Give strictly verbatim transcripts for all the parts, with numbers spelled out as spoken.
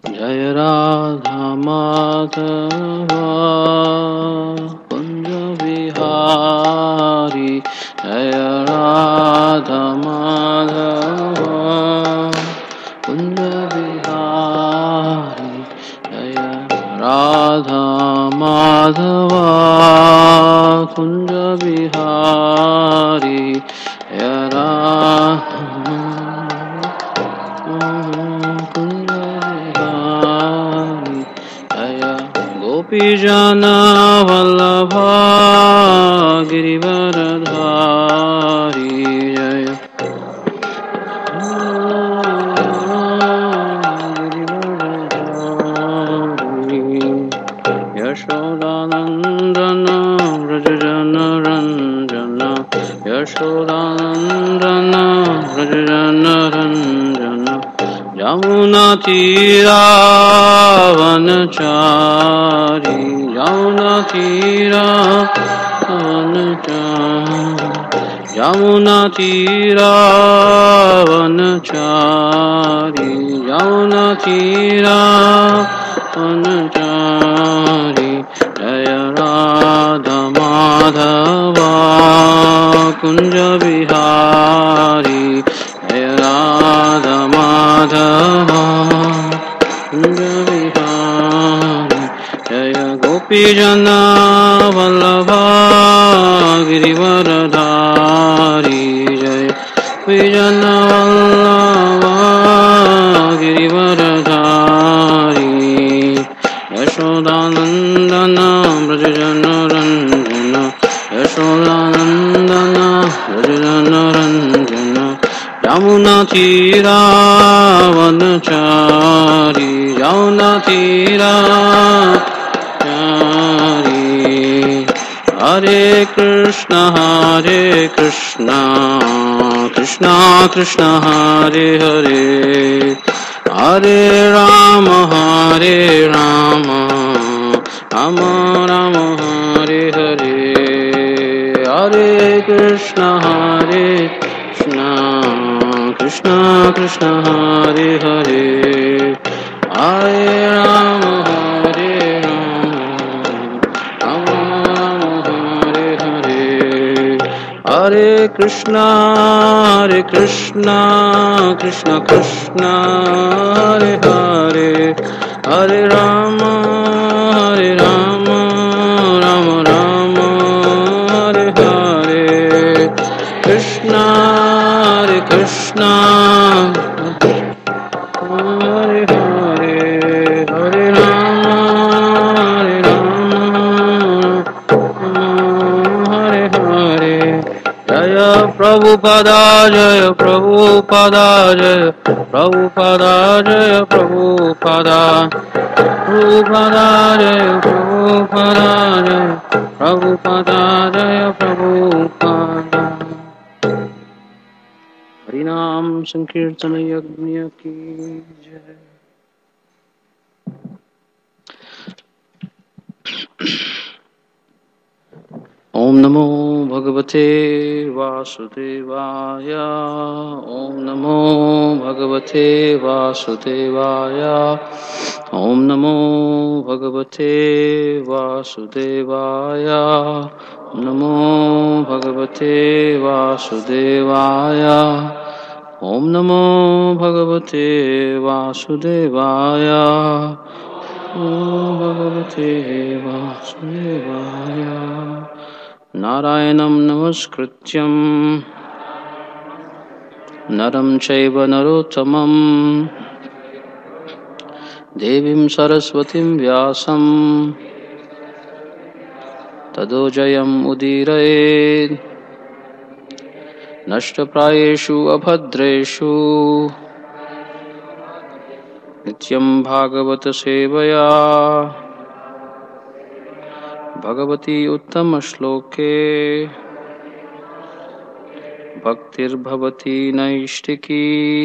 जय राधा माधवा कुंज बिहारी जय राधा माधवा कुंज बिहारी जय राधा माधवा कुंज बिहारी जय राधा गोपी जना वल्लभा गिरिवरधारी जय गिरिवरधारी यशोदानंदन व्रज जन रंजन यशोदानंदन व्रज जन रंजन यमुना तीरावनचारी यमुना तीरावनचारी यमुना तीरावनचारी यमुना तीरावनचारी जय राधा माधवा कुंज बिहारी जय राधा माधवा कुंज बिहारी जय गोपी जना वल्लभा गिरिवरधारी जय गोपी जना वल्लभा गिरिवरधारी यशोदानंदन व्रज जन रंजन यशोदानंदन व्रज जन रंजन यमुना तीरावनचारी यमुना तीरावनचारी हरे कृष्ण हरे कृष्ण कृष्ण कृष्ण हरे हरे हरे राम हरे राम राम राम हरे हरे हरे कृष्ण हरे कृष्ण कृष्ण कृष्ण हरे हरे हरे राम हरे राम राम राम हरे हरे हरे कृष्ण हरे कृष्ण कृष्ण कृष्ण हरे हरे हरे राम हरे राम राम राम हरे हरे कृष्ण हरे कृष्ण हरे हरे हरे राम हरे राम हरे हरे जय प्रभुपदा जय प्रभुपदा जय प्रभुपदा जय प्रभुपदा प्रभुपदा जय प्रभुपदा जय प्रभुपदा जय प्रभुपदा हरिनाम संकीर्तन यज्ञ की जय। ओम नमो भगवते वासुदेवाय ओम नमो भगवते वासुदेवाय ओम नमो भगवते वासुदेवाय नमो भगवते वासुदेवाय ओम नमो भगवते वासुदेवाय ओम भगवते वासुदेवाय नारायणं नमस्कृत्यं नरं चैव नरोत्तमं देवीं सरस्वतीं व्यासं ततो जयम् उदीरयेत् नष्टप्रायेषु अभद्रेषु नित्यं भागवत सेवया भगवती उत्तम श्लोके भक्तिर्भवती नैष्टिकी।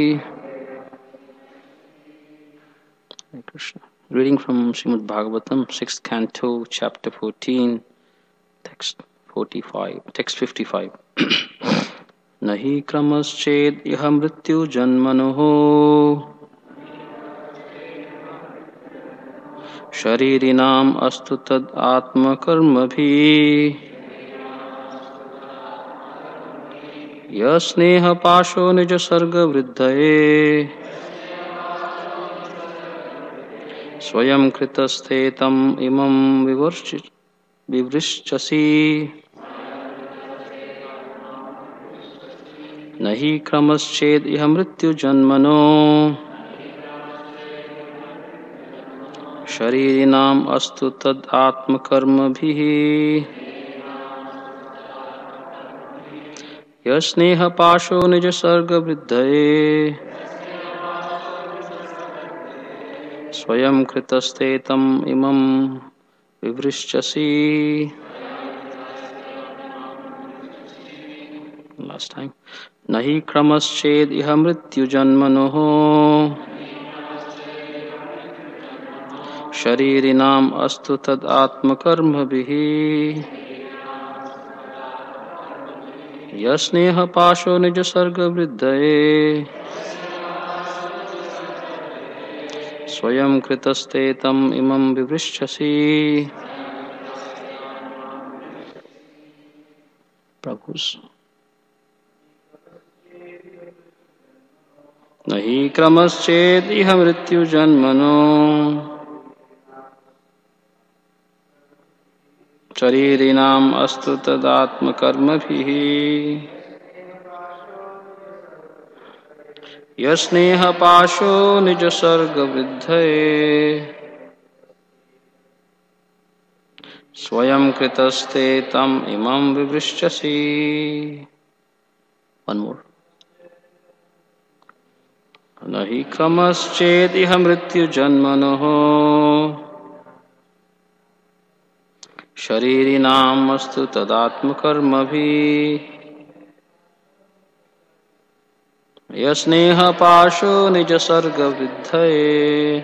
Krishna. Reading from Srimad Bhagavatam, sixth canto, chapter fourteen, text forty-five, text fifty-five. Nahi kramasched iha mrityu janmanoh शरीरिणाम् अस्तु तद् आत्मकर्मभिः यस्नेहपाशो निजसर्गवृद्धये स्वयं कृतस्ते तम् इमं विवृश्चसि न हि क्रमश्चेद् इह मृत्युजन्मनो शरीरिणाम् अस्तु तद् आत्मकर्मभिः यस्नेहपाशो निजसर्गवृद्धये स्वयं कृतस्ते तम् इमं विवृश्चसि. Last time. न हि क्रमश्चेद् इह मृत्युजन्मनोः शरीरिणाम् अस्तु तद् आत्मकर्मभिः यस्नेहपाशो निजसर्गवृद्धये स्वयं कृतस्ते तम् इमं विवृश्चसि. प्रभुस न हि क्रमश्चेद् इह मृत्युजन्मनो शरीरिणाम् अस्तु तदात्मकर्मभिः यस्नेहपाशो निजसर्गवृद्धये स्वयं कृतस्ते तम् इमं विवृश्चसि. One more. न हि क्रमश्चेद् इह मृत्युजन्मनोः शरीरिणाम् अस्तु तदात्मकर्मभिः यस्नेहपाशो निजसर्गवृद्धये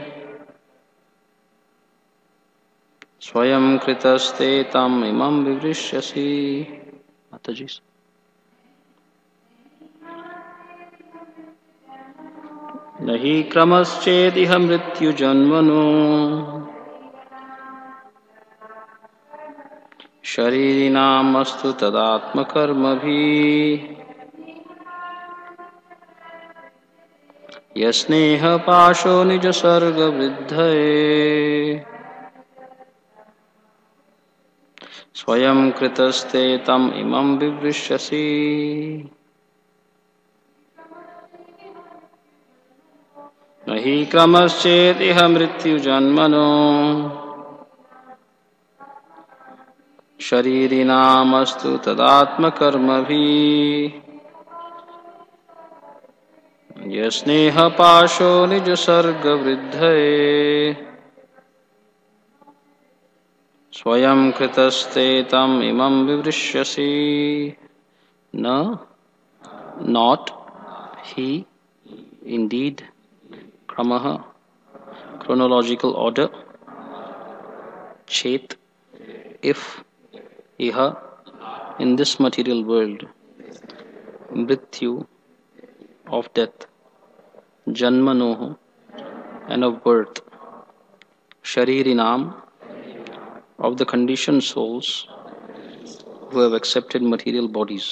स्वयं कृतस्ते तम् इमं विवृश्यसि. माताजी न हि क्रमश्चेद् इह मृत्युजन्मनो शरीरिणाम् अस्तु तदात्मकर्मभिः यस्नेहपाशो निजसर्गवृद्धये स्वयं कृतस्ते तम् इमं विवृश्यसि. न हि क्रमश्चेद् इह मृत्युजन्मनो शरीरिणाम् अस्तु तदात्मकर्मभिः यस्नेहपाशो निजसर्गवृद्धये स्वयं कृतस्ते तम् इमं विवृश्यसि. न not he indeed kramah chronological order chet if iha in this material world mrityu of death janmanoh and of birth sharirinam of the conditioned souls who have accepted material bodies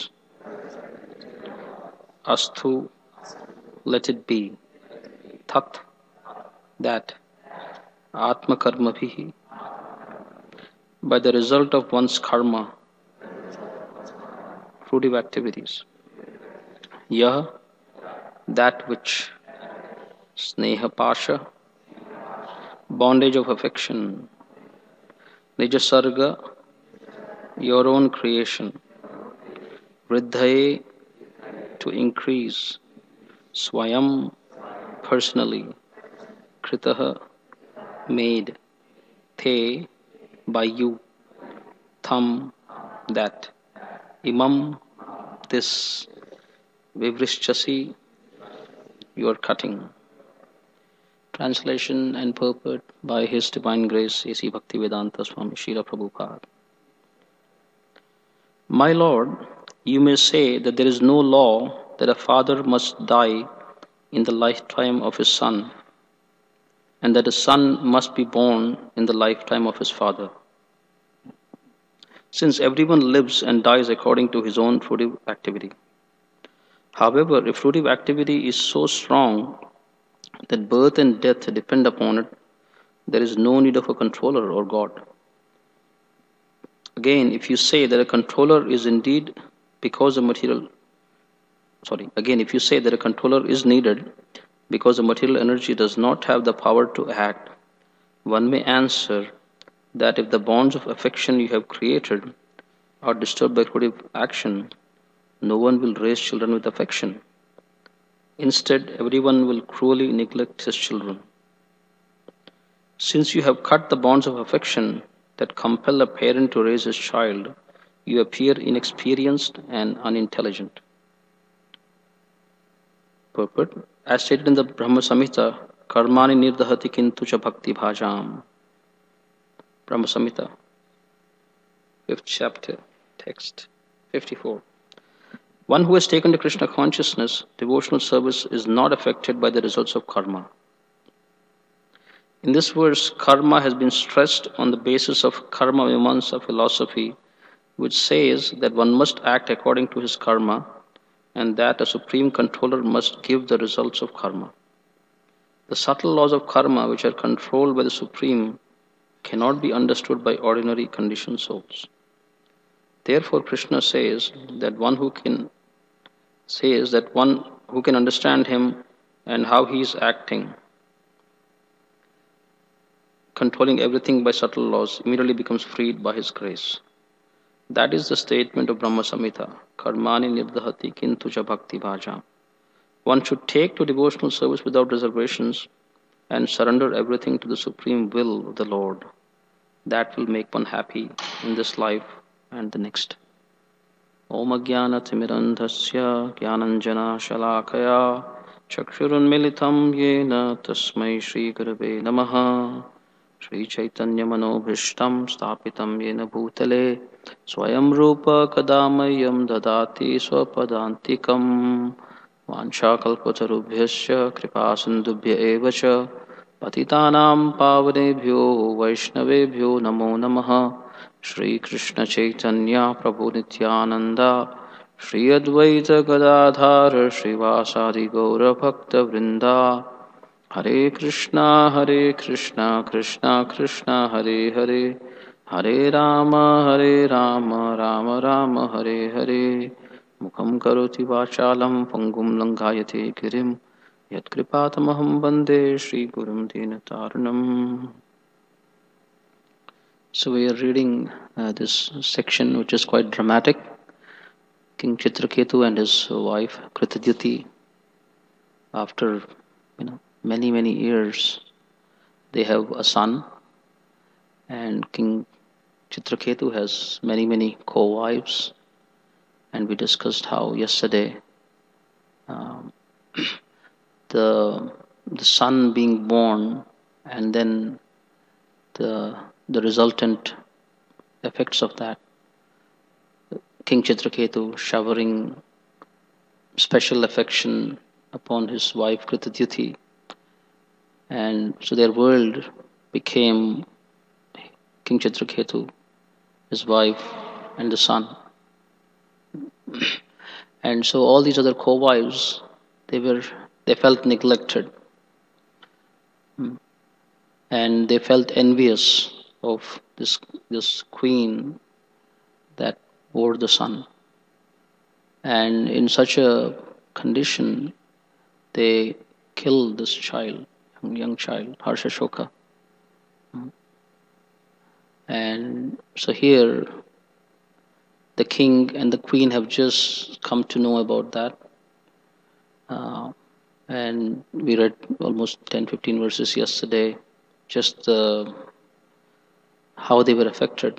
asthu let it be tat that atma karma bhi by the result of one's karma fruitive activities yah that which sneha pasha bondage of affection nijasarga your own creation vriddhaye to increase swayam personally kritah made the by you tham that imam this vivrishchasi you are cutting. Translation and purport by His Divine Grace A C Bhaktivedanta Swami Srila Prabhupada. My Lord, you may say that there is no law that a father must die in the lifetime of his son, and that a son must be born in the lifetime of his father. Since everyone lives and dies according to his own fruitive activity. However, if fruitive activity is so strong that birth and death depend upon it, there is no need of a controller or God. Again, if you say that a controller is indeed because the material, sorry, again, if you say that a controller is needed because the material energy does not have the power to act, one may answer that if the bonds of affection you have created are disturbed by fruitive action, no one will raise children with affection. Instead, everyone will cruelly neglect his children. Since you have cut the bonds of affection that compel a parent to raise his child, you appear inexperienced and unintelligent. Purport. As stated in the Brahma Samhita, Karmani nirdahati kintu cha bhakti bhajam. Brahma Samhita, fifth chapter, text fifty-four. One who has taken to Krishna consciousness, devotional service is not affected by the results of karma. In this verse, karma has been stressed on the basis of karma mimamsa philosophy, which says that one must act according to his karma and that a supreme controller must give the results of karma. The subtle laws of karma, which are controlled by the Supreme, cannot be understood by ordinary conditioned souls. Therefore, Krishna says that one who can says that one who can understand him and how he is acting, controlling everything by subtle laws, immediately becomes freed by his grace. That is the statement of Brahma Samhita, Karmani nirdahati kintu cha bhakti bhajam. One should take to devotional service without reservations and surrender everything to the supreme will of the Lord. That will make one happy in this life and the next. Om Ajnana Timirandhasya Jnananjana Shalakaya Chakshurunmilitam Yena Tasmai Shri Gurave Namaha Shri Chaitanya Manobhishtam Stapitam Yena Bhutale Swayam Rupa Kadamayam Dadati Swapadantikam Vanchakalpatarubhyasya Kripasindubhya Evacha Patitanam Pavanebhyo Vaishnavebhyo Namo Namaha Shri Krishna Chaitanya Prabhu Nityananda Shri Advaita Gadadhara Srivasadi Gaura Bhakta Vrinda Hare Krishna Hare Krishna Krishna Krishna Hare Hare Hare Rama Hare Rama Rama Rama Hare Hare Mukham Karoti Vachalam Pangum Langayate Girim Yat Kripatamaham Bande Shri Gurum Dinataranam. So we are reading uh, this section, which is quite dramatic. King Chitraketu and his wife Kritadyuti, after you know many many years, they have a son, and King Chitraketu has many many co-wives, and we discussed how yesterday um, the the son being born, and then the the resultant effects of that. King Chitraketu showering special affection upon his wife Kritadyuti, and so their world became King Chitraketu, his wife, and the son. And so all these other co-wives, they were they felt neglected, and they felt envious of this this queen that bore the son. And in such a condition, they killed this child, young child, Harshashoka. And so here, the king and the queen have just come to know about that. Uh, and we read almost ten, fifteen verses yesterday, just uh, how they were affected.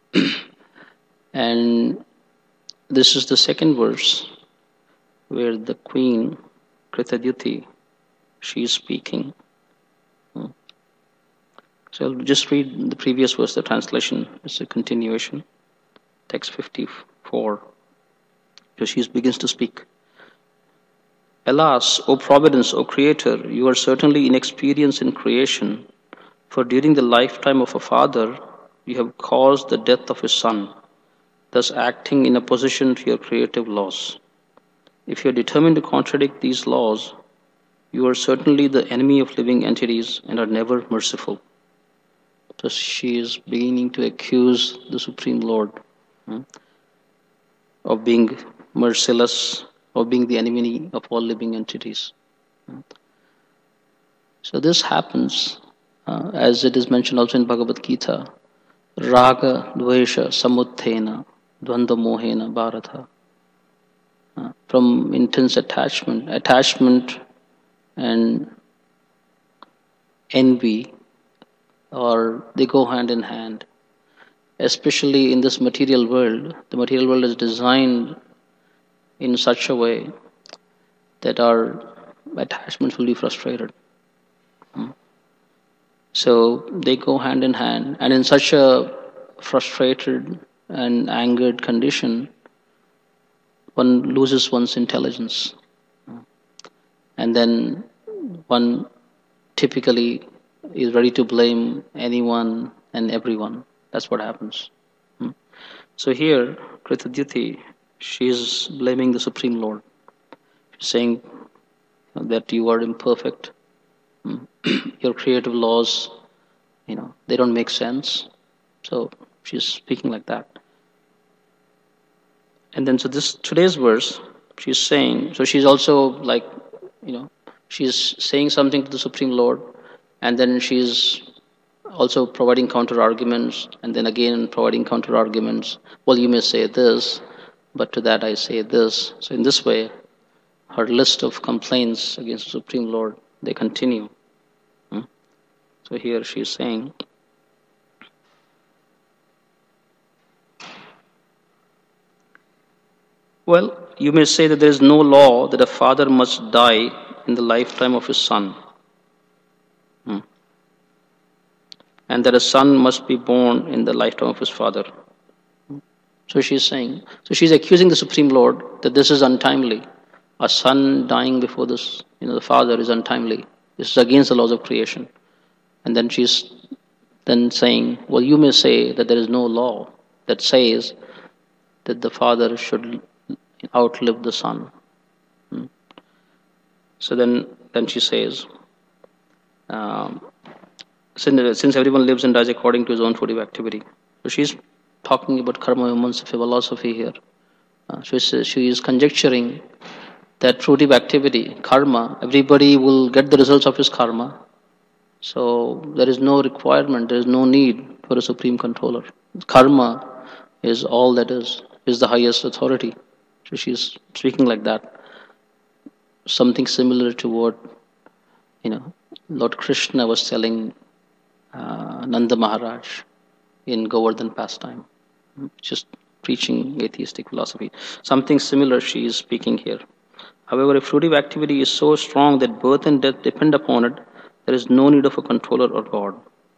And this is the second verse where the queen, Kritadyuti, she is speaking. So I'll just read the previous verse, the translation is a continuation. Text fifty-four. So she begins to speak. Alas, O Providence, O Creator, you are certainly inexperienced in creation, for during the lifetime of a father, you have caused the death of his son, thus acting in opposition to your creative laws. If you are determined to contradict these laws, you are certainly the enemy of living entities and are never merciful. So she is beginning to accuse the Supreme Lord hmm, of being merciless, of being the enemy of all living entities. So this happens, uh, as it is mentioned also in Bhagavad Gita, Raga Dvesha Samuthena Dvanda Mohena Bharata. Uh, from intense attachment, attachment and envy, or they go hand in hand. Especially in this material world, the material world is designed in such a way that our attachments will be frustrated. So they go hand in hand, and in such a frustrated and angered condition, one loses one's intelligence. And then one typically is ready to blame anyone and everyone. That's what happens. So here, Kritadyuti, she is blaming the Supreme Lord, saying that you are imperfect. Your creative laws, you know, they don't make sense. So she's speaking like that. And then, so this today's verse, she's saying, so she's also like, you know, she's saying something to the Supreme Lord, and then she's also providing counter arguments, and then again providing counter arguments. Well, you may say this, but to that I say this. So in this way, her list of complaints against the Supreme Lord, they continue. Hmm? So here she is saying, well, you may say that there is no law that a father must die in the lifetime of his son, hmm. and that a son must be born in the lifetime of his father. So she's saying, so she's accusing the Supreme Lord that this is untimely. A son dying before this, you know, the father is untimely. This is against the laws of creation. And then she's then saying, well, you may say that there is no law that says that the father should outlive the son. Hmm. So then, then she says, um, since, since everyone lives and dies according to his own fruitive activity. So she's talking about karma philosophy here. Uh, she, says, she is conjecturing that fruitive activity, karma, everybody will get the results of his karma. So there is no requirement, there is no need for a supreme controller. Karma is all that is, is the highest authority. So she's speaking like that. Something similar to what, you know, Lord Krishna was telling uh, Nanda Maharaj in Govardhan pastime, just preaching atheistic philosophy. Something similar she is speaking here. However, if fruitive activity is so strong that birth and death depend upon it, there is no need of a controller or God.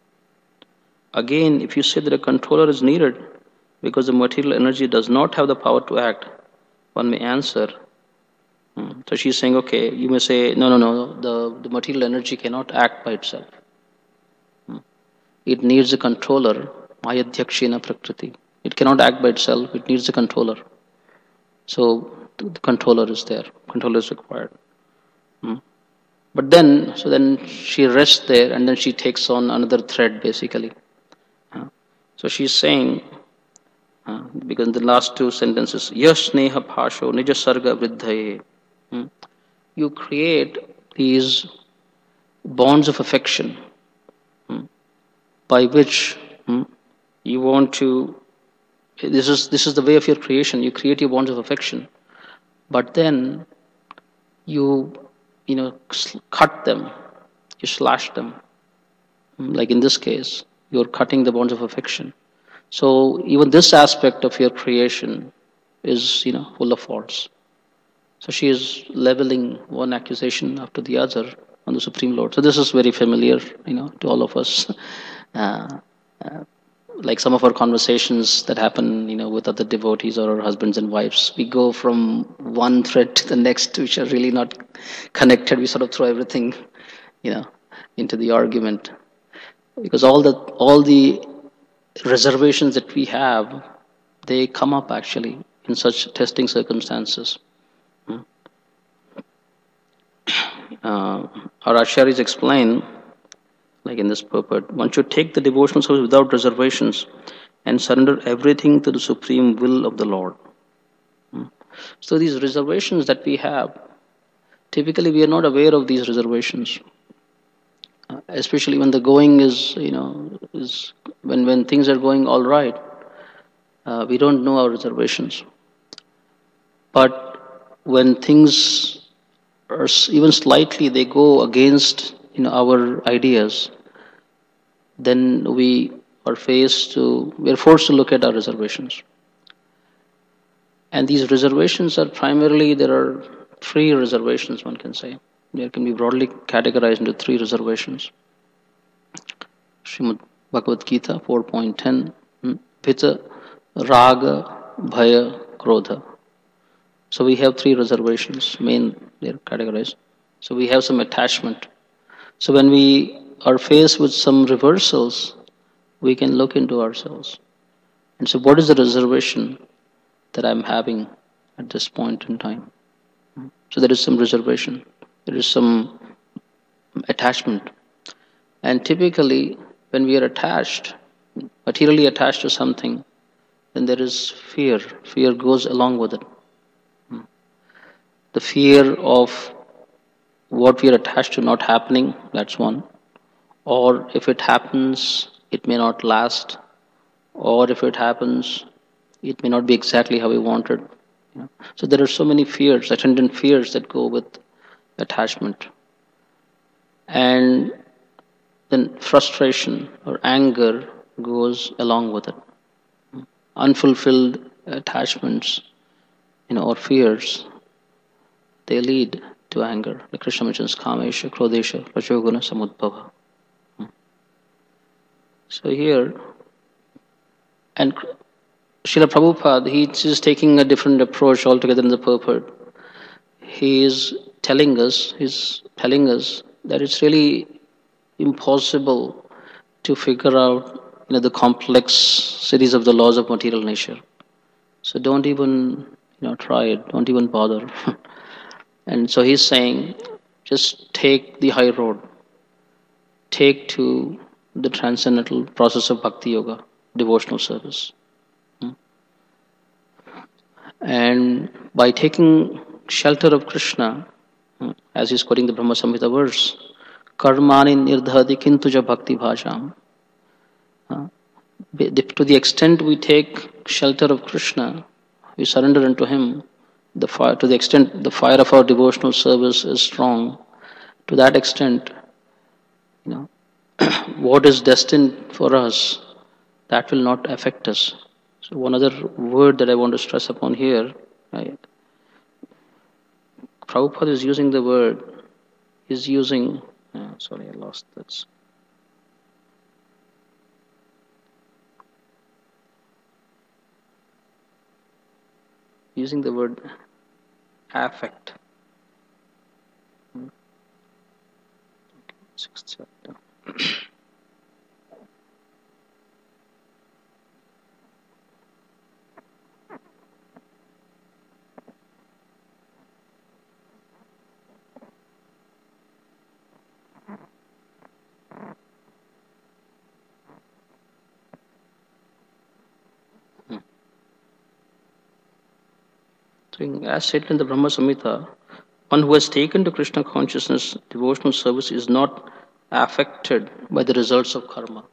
Again, if you say that a controller is needed because the material energy does not have the power to act, one may answer. Hmm. So she's saying, okay, you may say, no, no, no, the, the material energy cannot act by itself. Hmm. It needs a controller, Mayadhyakshena Prakriti. It cannot act by itself, it needs a controller. So the controller is there, controller is required. Hmm. But then, so then she rests there and then she takes on another thread basically. Uh, so she's saying, uh, because in the last two sentences, Yash Neha Bhasho Nija Sarga Vriddhaye. Hmm. You create these bonds of affection hmm, by which hmm, you want to, this is, this is the way of your creation, you create your bonds of affection. But then you, you know, cut them, you slash them. Like in this case, you're cutting the bonds of affection. So even this aspect of your creation is, you know, full of faults. So she is leveling one accusation after the other on the Supreme Lord. So this is very familiar, you know, to all of us. Uh, uh, like some of our conversations that happen, you know, with other devotees or our husbands and wives, we go from one thread to the next, which are really not connected. We sort of throw everything, you know, into the argument, because all the all the reservations that we have, they come up actually in such testing circumstances. Uh, our Acharyas explain, like in this purport, one should take the devotional service without reservations and surrender everything to the supreme will of the Lord. So these reservations that we have, typically we are not aware of these reservations, uh, especially when the going is, you know, is when when things are going all right. Uh, we don't know our reservations, but when things are even slightly they go against, you know, our ideas, then we are faced to we are forced to look at our reservations. And these reservations are primarily, there are three reservations, one can say. They can be broadly categorized into three reservations. Srimad Bhagavad Gita four point ten, Pita, Raga, Bhaya, Krodha. So we have three reservations, main they're categorized. So we have some attachment. So when we are faced with some reversals, we can look into ourselves. And so what is the reservation that I'm having at this point in time? So there is some reservation, there is some attachment. And typically, when we are attached, materially attached to something, then there is fear. Fear goes along with it. The fear of what we are attached to not happening, that's one. Or if it happens, it may not last. Or if it happens, it may not be exactly how we wanted. You know? So there are so many fears, attendant fears that go with attachment. And then frustration or anger goes along with it. Unfulfilled attachments, you know, or fears, they lead to anger. Like Krishna mentions, Kamesha, Krodesha, Rajoguna, Samudbhava. So here, and Srila Prabhupada, he is taking a different approach altogether in the purport. He is telling us, he's telling us that it's really impossible to figure out, you know, the complexities of the laws of material nature. So don't even, you know, try it. Don't even bother. And so he's saying, just take the high road. Take to the transcendental process of bhakti yoga, devotional service. And by taking shelter of Krishna, as he's quoting the Brahma Samhita verse, karmani nirdhati kintuja bhakti bhajam. To the extent we take shelter of Krishna, we surrender unto him, the fire, to the extent the fire of our devotional service is strong, to that extent, you know, what is destined for us, that will not affect us. So one other word that I want to stress upon here, right? Prabhupada is using the word, is using, oh, sorry, I lost this. Using the word affect. Sixth chapter. As said in the Brahma Samhita, one who has taken to Krishna consciousness, devotional service is not affected by the results of karma.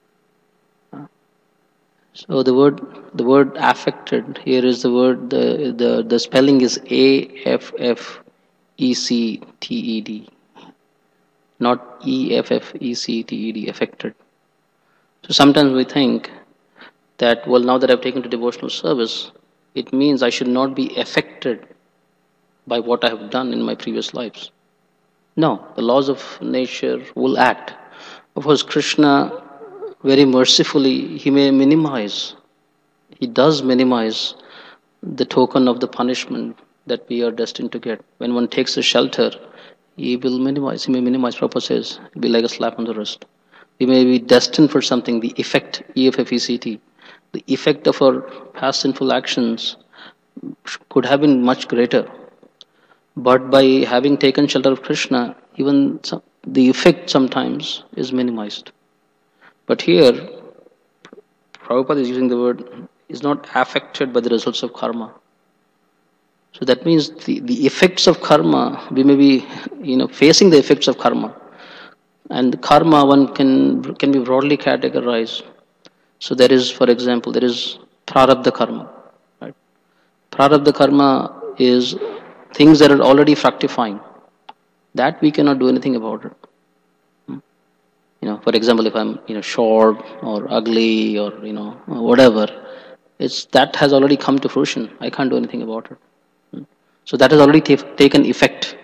So the word, the word affected here is the word, the the, the spelling is A F F E C T E D, not E F F E C T E D, affected. So sometimes we think that, well, now that I've taken to devotional service, it means I should not be affected by what I have done in my previous lives. No, the laws of nature will act. Of course, Krishna very mercifully, he may minimize, he does minimize the token of the punishment that we are destined to get. When one takes a shelter, he will minimize, he may minimize, Prabhupada says, it'll be like a slap on the wrist. We may be destined for something, the effect, E F F E C T, the effect of our past sinful actions could have been much greater. But by having taken shelter of Krishna, even the effect sometimes is minimized. But here, Prabhupada is using the word, is not affected by the results of karma. So that means the, the effects of karma, we may be, you know, facing the effects of karma. And karma, one can can be broadly categorized. So there is, for example, there is prarabdha karma. Right? Prarabdha karma is things that are already fructifying. That we cannot do anything about it. You know, for example, if I'm, you know, short or ugly or, you know, whatever, it's that has already come to fruition. I can't do anything about it. So that has already t- taken effect.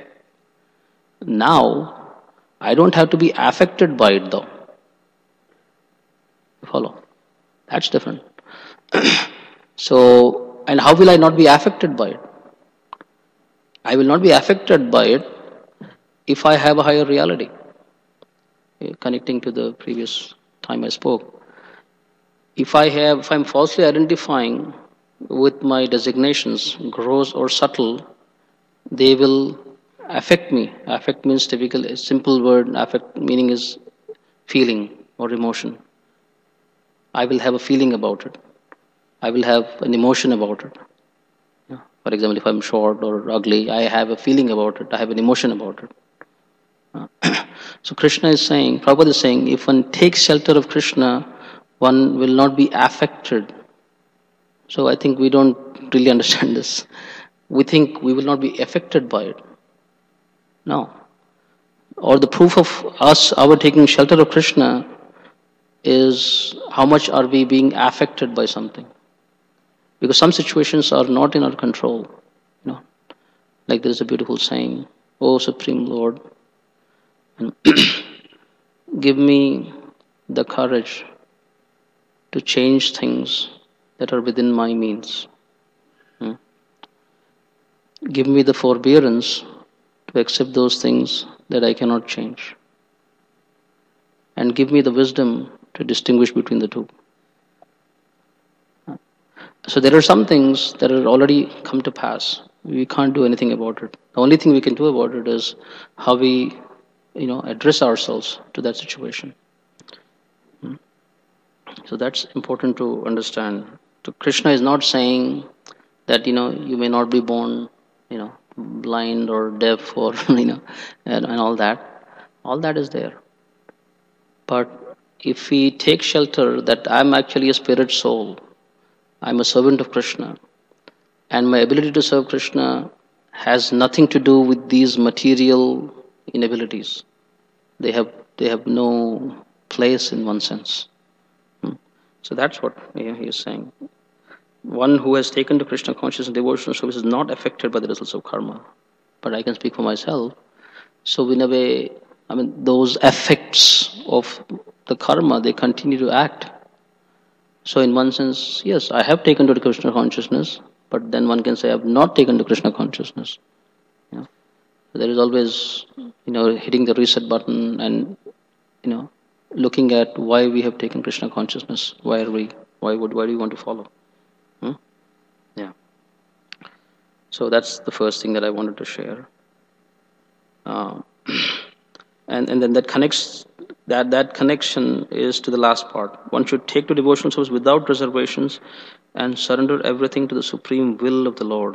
Now, I don't have to be affected by it though. You follow? That's different. So, and how will I not be affected by it? I will not be affected by it if I have a higher reality. Connecting to the previous time I spoke. If I have, if I'm falsely identifying with my designations, gross or subtle, they will affect me. Affect means typically a simple word. Affect meaning is feeling or emotion. I will have a feeling about it. I will have an emotion about it. For example, if I'm short or ugly, I have a feeling about it. I have an emotion about it. So Krishna is saying, Prabhupada is saying, if one takes shelter of Krishna, one will not be affected. So I think we don't really understand this. We think we will not be affected by it. No. Or the proof of us, our taking shelter of Krishna, is how much are we being affected by something. Because some situations are not in our control. You know, like there is a beautiful saying, "O Supreme Lord, give me the courage to change things that are within my means. Hmm? Give me the forbearance to accept those things that I cannot change. And give me the wisdom to distinguish between the two." So there are some things that are already come to pass. We can't do anything about it. The only thing we can do about it is how we, you know, address ourselves to that situation. So that's important to understand. So Krishna is not saying that, you know, you may not be born, you know, blind or deaf or, you know, and, and all that. All that is there. But if we take shelter that I'm actually a spirit soul, I'm a servant of Krishna, and my ability to serve Krishna has nothing to do with these material inabilities. They have they have no place in one sense. Hmm. So that's what he is saying. One who has taken to Krishna consciousness devotional service is not affected by the results of karma. But I can speak for myself. So in a way, I mean, those effects of the karma, they continue to act. So in one sense, yes, I have taken to Krishna consciousness, but then one can say I have not taken to Krishna consciousness. You know? So there is always, you know, hitting the reset button and, you know, looking at why we have taken Krishna consciousness. Why are we? Why would? Why do we want to follow? Hmm? Yeah. So that's the first thing that I wanted to share. Uh, and and then that connects. That that connection is to the last part. One should take to devotional service without reservations and surrender everything to the supreme will of the Lord.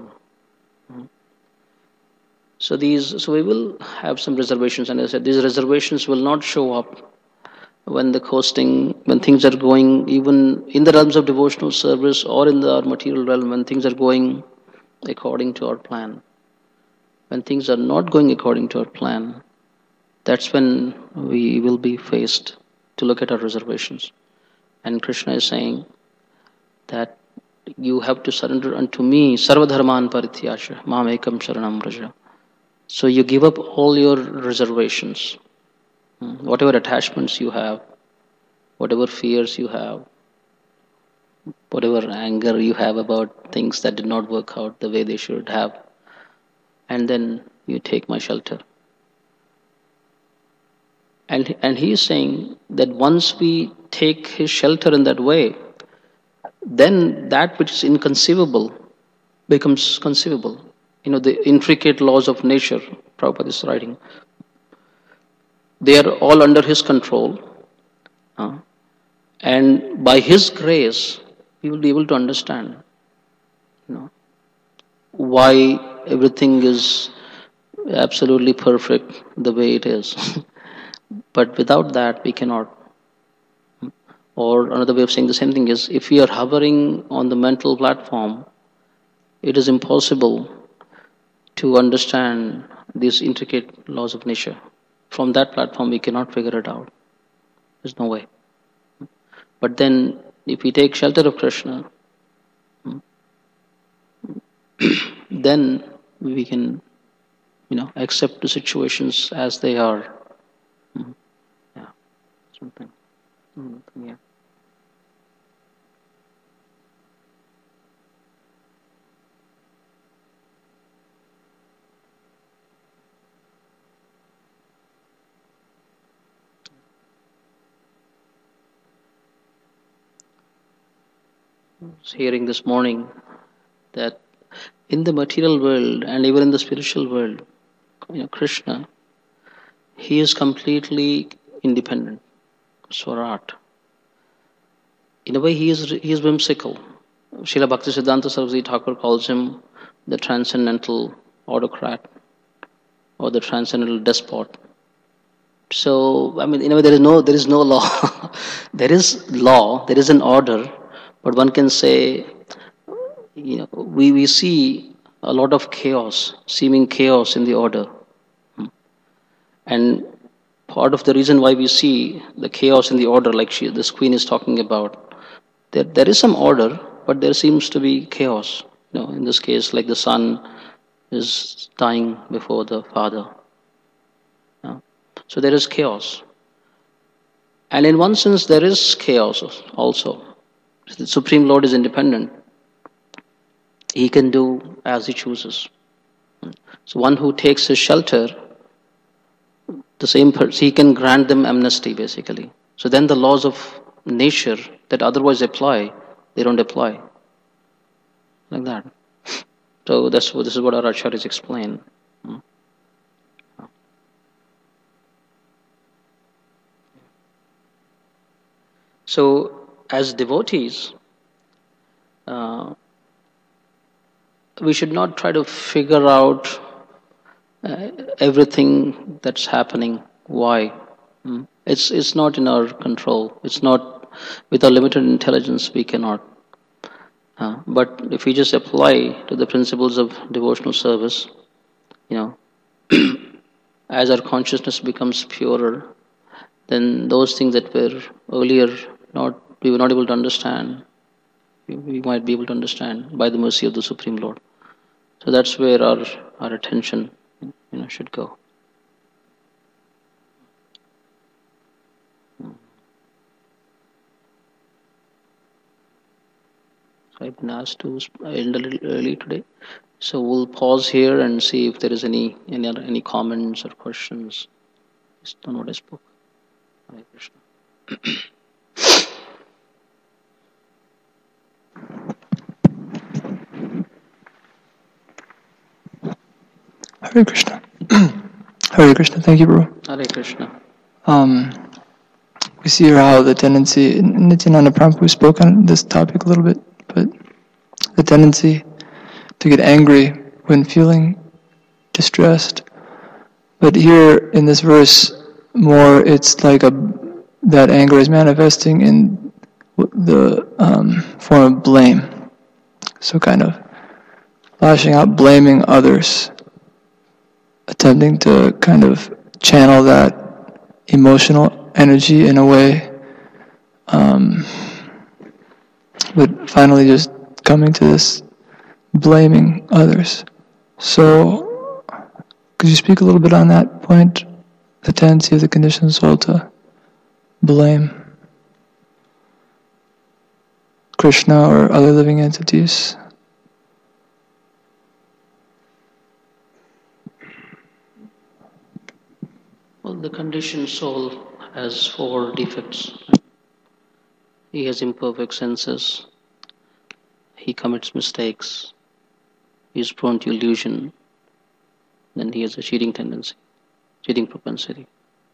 So these, so we will have some reservations, and as I said, these reservations will not show up when the costing, when things are going, even in the realms of devotional service or in the material realm, when things are going according to our plan. When things are not going according to our plan, that's when we will be faced to look at our reservations. And Krishna is saying that you have to surrender unto me, sarvadharman parityasya, mamekam sharanam vraja. So you give up all your reservations, whatever attachments you have, whatever fears you have, whatever anger you have about things that did not work out the way they should have, and then you take my shelter. And, and he is saying that once we take his shelter in that way, then that which is inconceivable becomes conceivable. You know, the intricate laws of nature, Prabhupada is writing, they are all under his control. Uh, and by his grace, we will be able to understand, you know, why everything is absolutely perfect the way it is. But without that, we cannot. Or another way of saying the same thing is, if we are hovering on the mental platform, it is impossible to understand these intricate laws of nature. From that platform, we cannot figure it out. There's no way. But then, if we take shelter of Krishna, then we can, you know, accept the situations as they are. Yeah, something. Yeah. I was hearing this morning that in the material world and even in the spiritual world, you know, Krishna, he is completely independent, Swarat. In a way, he is he is whimsical. Srila Bhaktisiddhanta Saraswati Thakur calls him the transcendental autocrat or the transcendental despot. So, I mean, in a way, there is no there is no law. There is law, there is an order, but one can say, you know, we, we see a lot of chaos, seeming chaos in the order. And part of the reason why we see the chaos in the order, like she, this queen is talking about, there, there is some order, but there seems to be chaos. You know, in this case, like the son is dying before the father. You know? So there is chaos. And in one sense, there is chaos also. The Supreme Lord is independent. He can do as he chooses. So one who takes his shelter, the same person, he can grant them amnesty basically. So then the laws of nature that otherwise apply, they don't apply. Like that. So that's what, this is what our acharyas explain. So as devotees, uh, we should not try to figure out uh, everything that's happening. Why? Mm. It's it's not in our control. It's not, with our limited intelligence, we cannot. Uh, but if we just apply to the principles of devotional service, you know, as our consciousness becomes purer, then those things that were earlier not we were not able to understand, we, we might be able to understand by the mercy of the Supreme Lord. So that's where our our attention, you know, should go. So I've been asked to end a little early today, so we'll pause here and see if there is any any other, any comments or questions based on what I spoke. Hare Krishna. Hare Krishna. Hare Krishna. Thank you, Bro. Hare Krishna. Um, we see here how the tendency, Nityananda Prabhu spoke on this topic a little bit, but the tendency to get angry when feeling distressed. But here in this verse, more it's like a that anger is manifesting in the um, form of blame. So kind of lashing out, blaming others, attempting to kind of channel that emotional energy in a way, um, but finally just coming to this blaming others. So, could you speak a little bit on that point, the tendency of the conditioned soul to blame? Krishna or other living entities? Well, the conditioned soul has four defects. He has imperfect senses. He commits mistakes. He is prone to illusion. Then he has a cheating tendency, cheating propensity.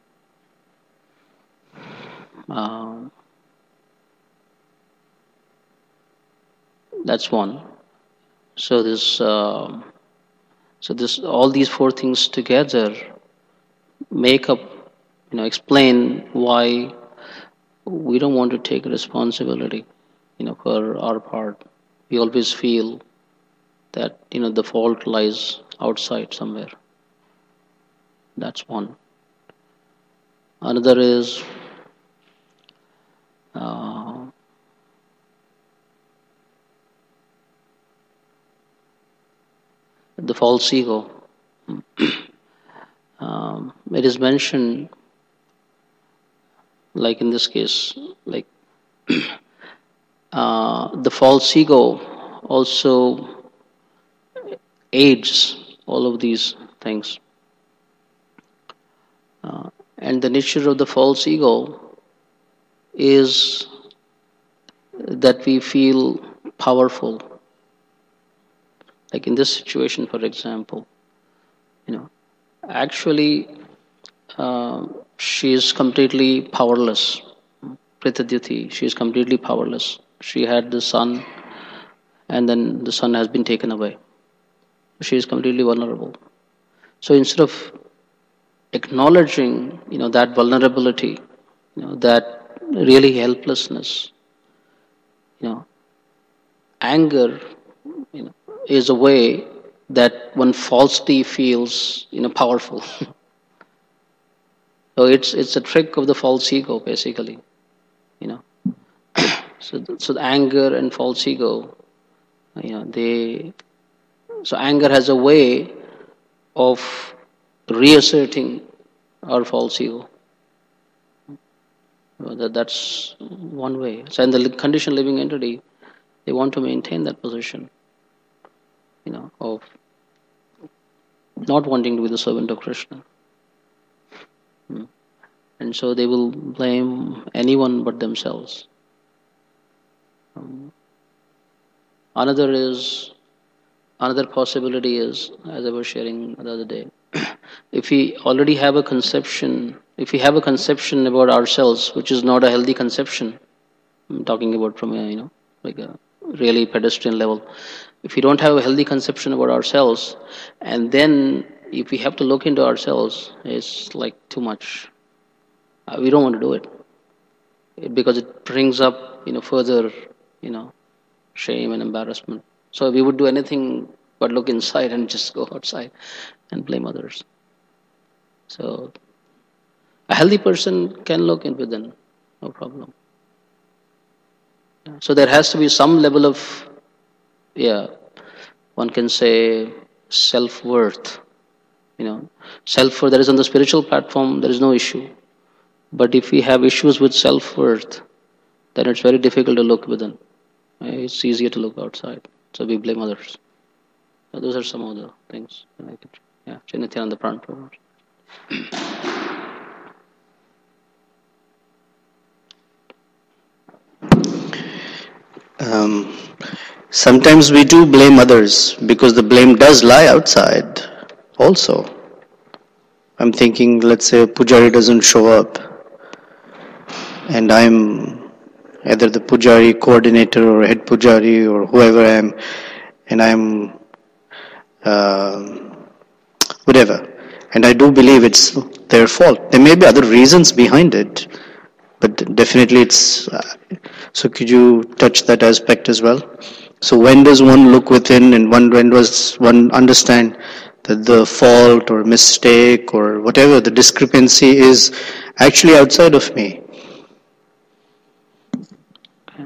Uh, that's one. So this, uh, so this, all these four things together make up, you know, explain why we don't want to take responsibility, you know, for our part. We always feel that, you know, the fault lies outside somewhere. That's one. Another is uh, the false ego. um, it is mentioned, like in this case, like uh, the false ego also aids all of these things. Uh, and the nature of the false ego is that we feel powerful. Like in this situation, for example, you know, actually uh, she is completely powerless. Pritadyuti, she is completely powerless. She had the son, and then the son has been taken away. She is completely vulnerable. So instead of acknowledging, you know, that vulnerability, you know, that really helplessness, you know, anger, you know, is a way that one falsely feels, you know, powerful. So it's it's a trick of the false ego, basically, you know. So so the anger and false ego, you know, they so anger has a way of reasserting our false ego. That, that's one way. So in the conditioned living entity, they want to maintain that position, you know, of not wanting to be the servant of Krishna. Hmm. And so they will blame anyone but themselves. Um, another is, another possibility is, as I was sharing the other day, if we already have a conception, if we have a conception about ourselves, which is not a healthy conception, I'm talking about from a, you know, like a really pedestrian level. If we don't have a healthy conception about ourselves, and then if we have to look into ourselves, it's like too much. Uh, we don't want to do it, it because it brings up, you know, further, you know, shame and embarrassment. So we would do anything but look inside and just go outside and blame others. So a healthy person can look in within, no problem. So there has to be some level of, yeah, one can say self-worth. You know, self-worth that is on the spiritual platform, there is no issue. But if we have issues with self-worth, then it's very difficult to look within. It's easier to look outside. So we blame others. So those are some of the things that I could, yeah, Chaitanya Prana Prabhu. Um, sometimes we do blame others because the blame does lie outside also. I'm thinking, let's say a pujari doesn't show up and I'm either the pujari coordinator or head pujari or whoever I am, and I'm uh, whatever, and I do believe it's their fault. There may be other reasons behind it, but definitely it's uh, so could you touch that aspect as well? So when does one look within, and when, when does one understand that the fault or mistake or whatever the discrepancy is actually outside of me? Okay.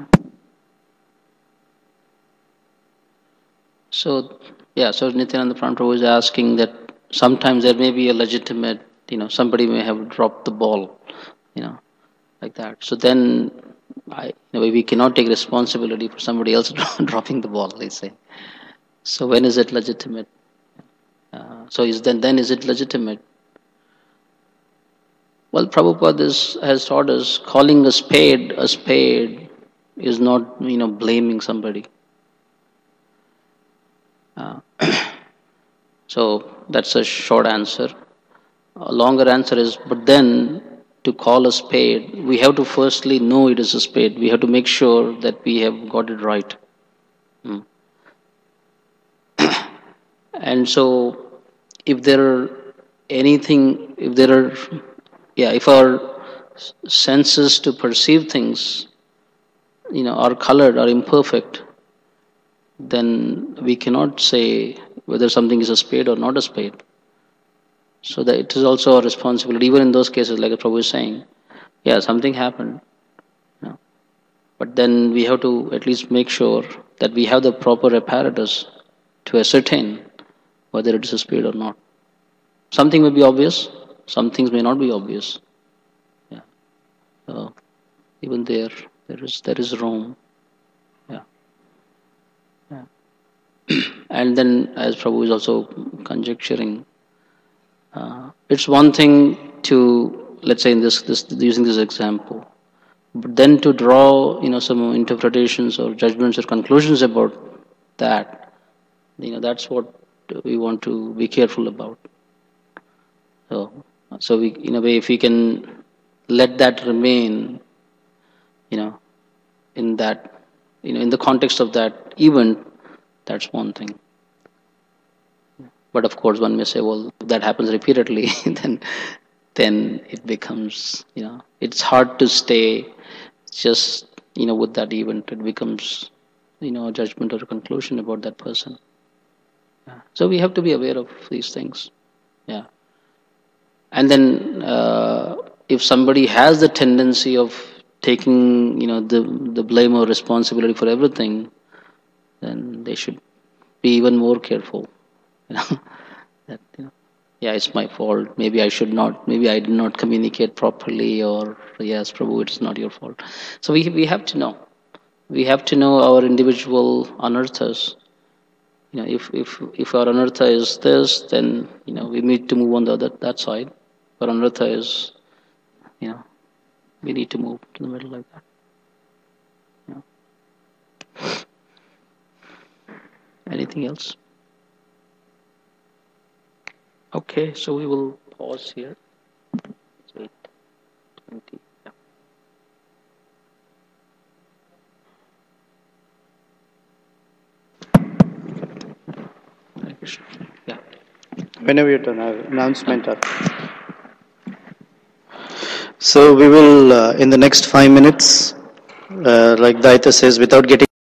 So yeah, so Nityananda Prana Prabhu is asking that sometimes there may be a legitimate, you know, somebody may have dropped the ball, you know, like that. So then I, in a way, we cannot take responsibility for somebody else dropping the ball, let's say. So when is it legitimate? Uh, so is then then is it legitimate? Well, Prabhupada is, has taught us calling a spade a spade is not, you know, blaming somebody. Uh, so that's a short answer. A longer answer is, but then to call a spade, we have to firstly know it is a spade. We have to make sure that we have got it right. Hmm. And so, if there are anything, if there are, yeah, if our senses to perceive things, you know, are colored, are imperfect, then we cannot say whether something is a spade or not a spade. So that it is also our responsibility, even in those cases, like the Prabhu is saying, yeah, something happened, you know, but then we have to at least make sure that we have the proper apparatus to ascertain whether it is a spade or not. Something may be obvious, some things may not be obvious. Yeah. So even there, there is there is room. Yeah. Yeah. And then, as Prabhu is also conjecturing, uh, it's one thing to, let's say in this this using this example, but then to draw, you know, some interpretations or judgments or conclusions about that, you know, that's what we want to be careful about. So, so we, in a way, if we can let that remain, you know, in that, you know, in the context of that event, that's one thing. But of course, one may say, well, if that happens repeatedly, then, then it becomes, you know, it's hard to stay just, you know, with that event. It becomes, you know, a judgment or a conclusion about that person. Yeah. So we have to be aware of these things. Yeah. And then, uh, if somebody has the tendency of taking, you know, the the blame or responsibility for everything, then they should be even more careful. You know, that, you know, yeah, it's my fault. Maybe I should not. Maybe I did not communicate properly, or yes, Prabhu, it's not your fault. So we we have to know. We have to know our individual anarthas. You know, if if if our anartha is this, then, you know, we need to move on the other that side. But anartha is, you know, we need to move to the middle like that. You know. Anything else? Okay, so we will pause here. It's eight twenty. Yeah. Hare Krishna. Yeah. Whenever you're done, I'll announcement. Up. So we will, uh, in the next five minutes, uh, like Daita says, without getting